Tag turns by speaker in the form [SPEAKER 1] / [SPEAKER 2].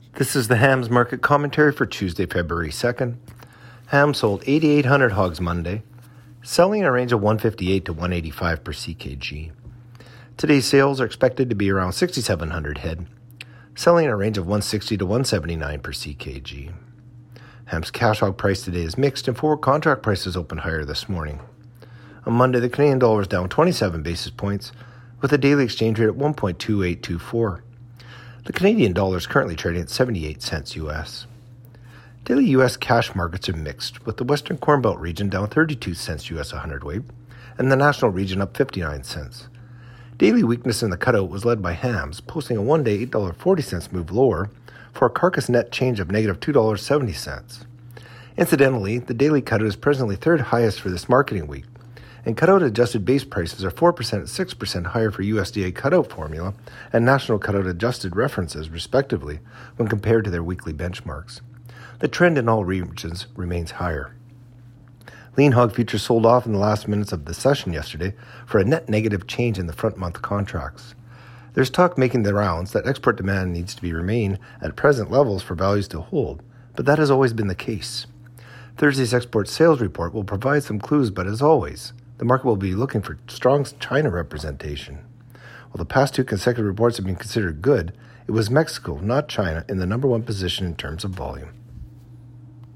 [SPEAKER 1] This is the hams market commentary for Tuesday, February 2nd. Ham sold 8,800 hogs Monday, selling in a range of 158 to 185 per ckg. Today's sales are expected to be around 6,700 head, selling in a range of 160 to 179 per ckg. Ham's cash hog price today is mixed and forward contract prices opened higher this morning. On Monday, the Canadian dollar is down 27 basis points with a daily exchange rate at 1.2824. The Canadian dollar is currently trading at 78 cents US. Daily U.S. cash markets are mixed, with the Western Corn Belt region down 32 cents US a hundredweight, and the national region up 59 cents. Daily weakness in the cutout was led by hams, posting a one-day $8.40 move lower for a carcass net change of negative $2.70. Incidentally, the daily cutout is presently third highest for this marketing week, and cutout-adjusted base prices are 4% and 6% higher for USDA cutout formula and national cutout-adjusted references, respectively, when compared to their weekly benchmarks. The trend in all regions remains higher. Lean hog futures sold off in the last minutes of the session yesterday for a net negative change in the front-month contracts. There's talk making the rounds that export demand needs to remain at present levels for values to hold, but that has always been the case. Thursday's export sales report will provide some clues, but as always, the market will be looking for strong China representation. While the past two consecutive reports have been considered good, it was Mexico, not China, in the number one position in terms of volume.